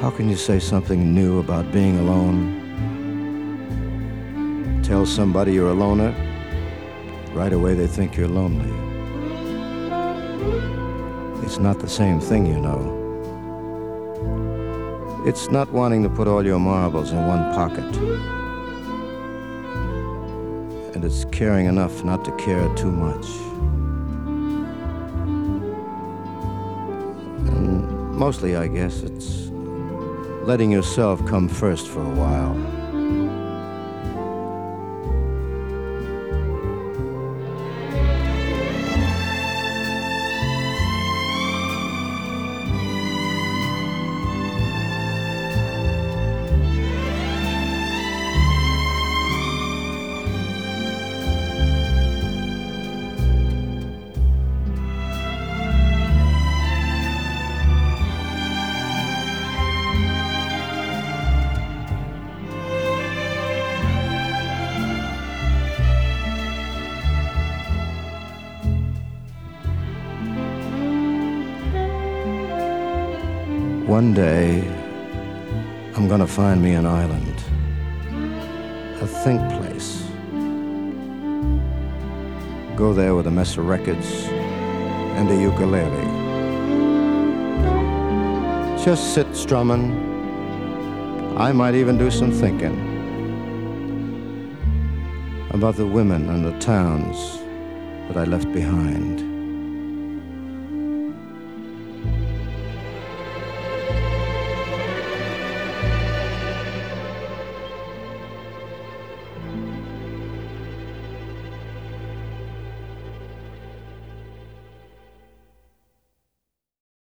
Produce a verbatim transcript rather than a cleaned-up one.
How can you say something new about being alone? Tell somebody you're a loner, right away they think you're lonely. It's not the same thing, you know. It's not wanting to put all your marbles in one pocket. And it's caring enough not to care too much. And mostly, I guess, it's letting yourself come first for a while. One day, I'm gonna find me an island, a think place. Go there with a mess of records and a ukulele. Just sit strumming. I might even do some thinking about the women and the towns that I left behind.